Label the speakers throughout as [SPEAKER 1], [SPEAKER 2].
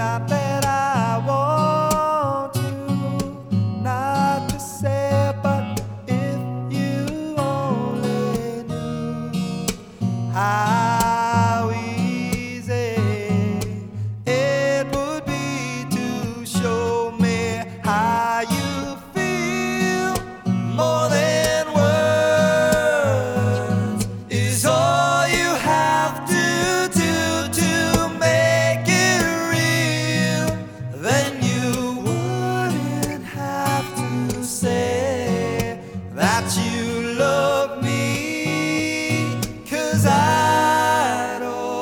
[SPEAKER 1] Not that I want to, not to say, but if you only knew how easy it would be to show me how you feel. More than words is all you have to do to make it real. Then you wouldn't have to say that you love me, 'cause I'd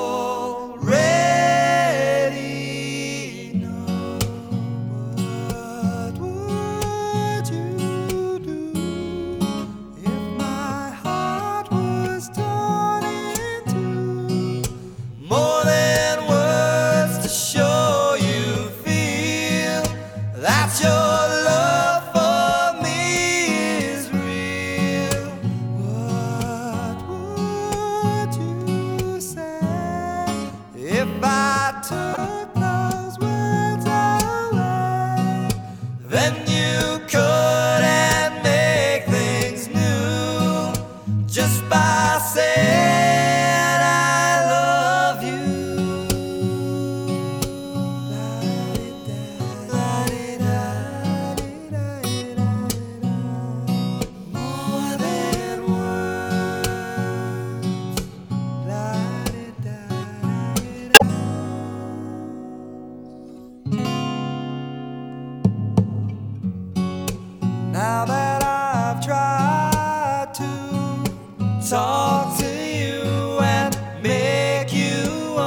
[SPEAKER 1] already know. What would you do if my heart was torn into more than words to show you feel that your love for me is real? What would you say if I took those words away? Then you couldn't make things new just by saying I love you. More than words. Now that I've tried to talk to you and make you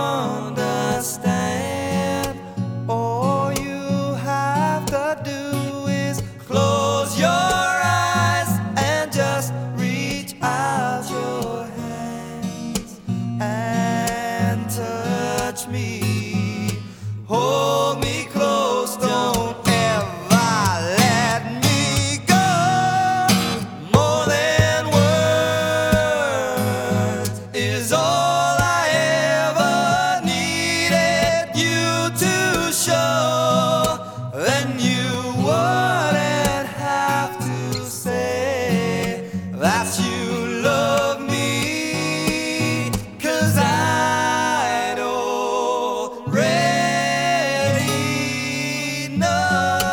[SPEAKER 1] understand, all you have to do is close your eyes and just reach out your hands and touch me. Hold me close, don't ever let me go. More than words is all I ever needed you to show. Then you wouldn't have to say that you love me, 'cause I'd already know.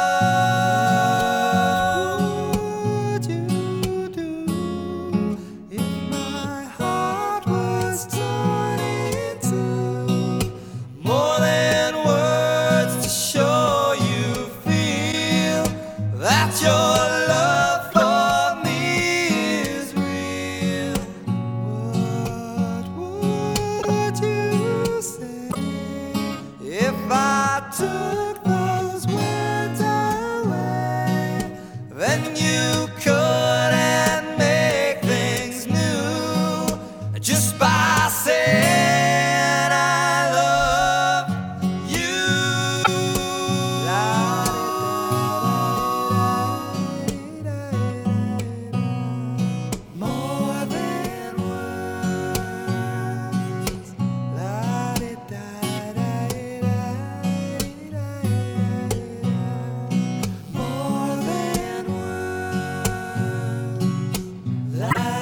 [SPEAKER 1] What would you do if my heart was torn into more than words to show you feel that your love for me is real? What would you say if I took those words away? Then you couldn't make things new just by saying I love you. More than words. More than words.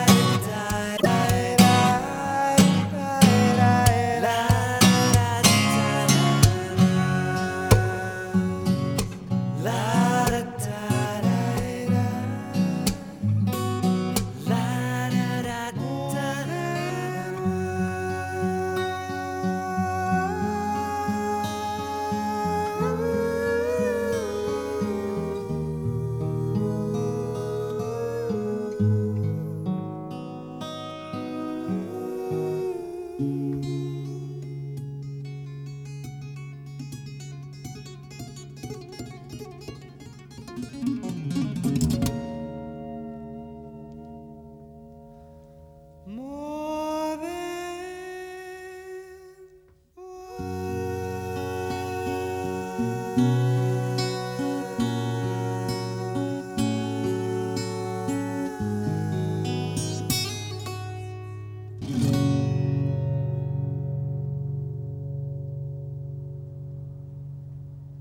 [SPEAKER 1] More than words.